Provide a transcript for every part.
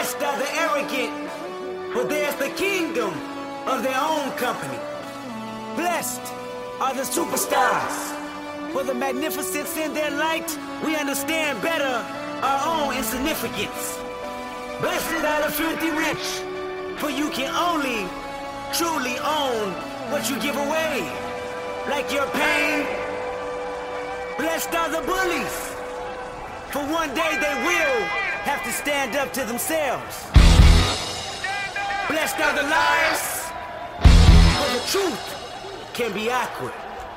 Blessed are the arrogant, for theirs the kingdom of their own company. Blessed are the superstars, for the magnificence in their light, we understand better our own insignificance. Blessed are the filthy rich, for you can only truly own what you give away, like your pain. Blessed are the bullies, for one day they will have to stand up to themselves. Blessed are the liars, for the truth can be awkward.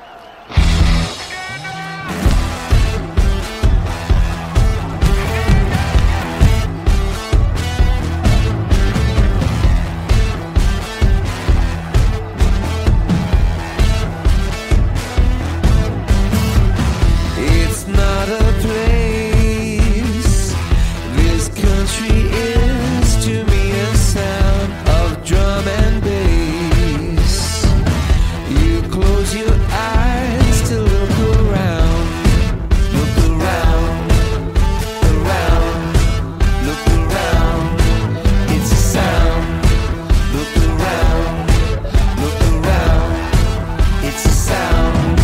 It's not a place. This country is to me a sound of drum and bass. You close your eyes to look around, look around, around, look around. It's a sound. Look around, look around. It's a sound.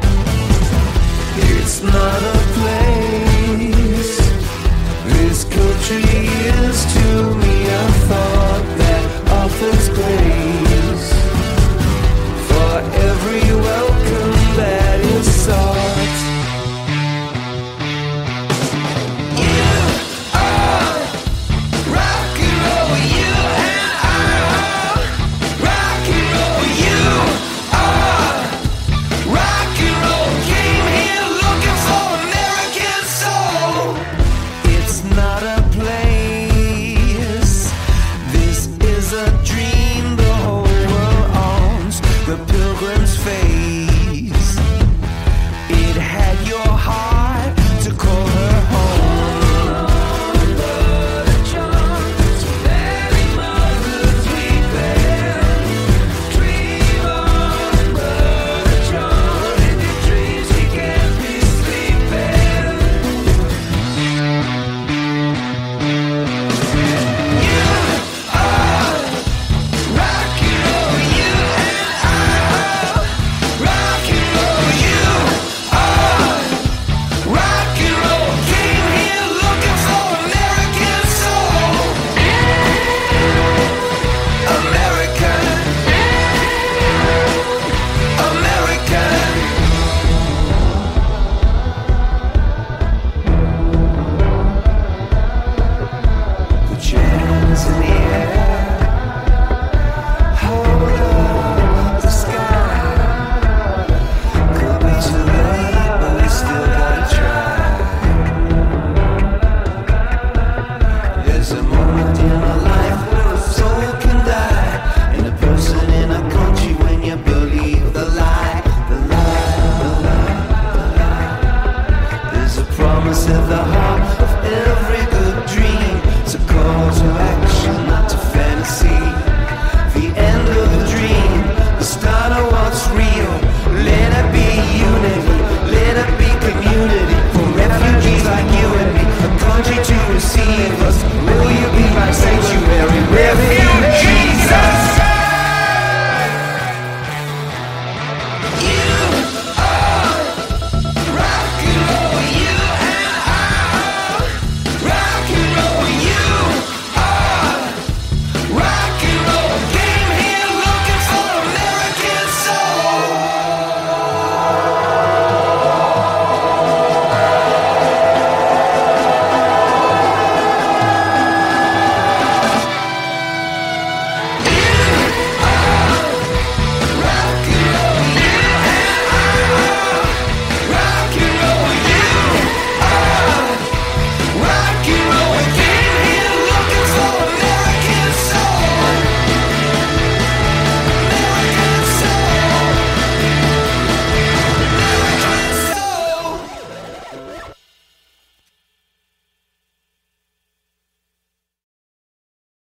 It's not a place. This country is to me a thought that offers grace for every welcome that is sought. You are rock and roll. You and I are rock and roll. You are rock and roll. Came here looking for American soul. It's not a place. This is a dream the whole world owns. The pilgrim's face. It had your heart to call her home. Dream on, Brother John. In your dreams we can't be sleeping. You are rock and roll. You and I are rock and roll. You are rock and roll. Came here looking for American soul. American, American. Put your hands in the air. Hold up the sky. Could be too late, but we still gotta try. There's a moment in our life where a soul can die, and a person in a country when you believe the lie, the lie, the lie, the lie. There's a promise at the heart of every good dream. It's a call to action, not to fantasy. The end of the dream, the start of what's real. Let it be unity, let it be community. For refugees like you and me, a country to receive us.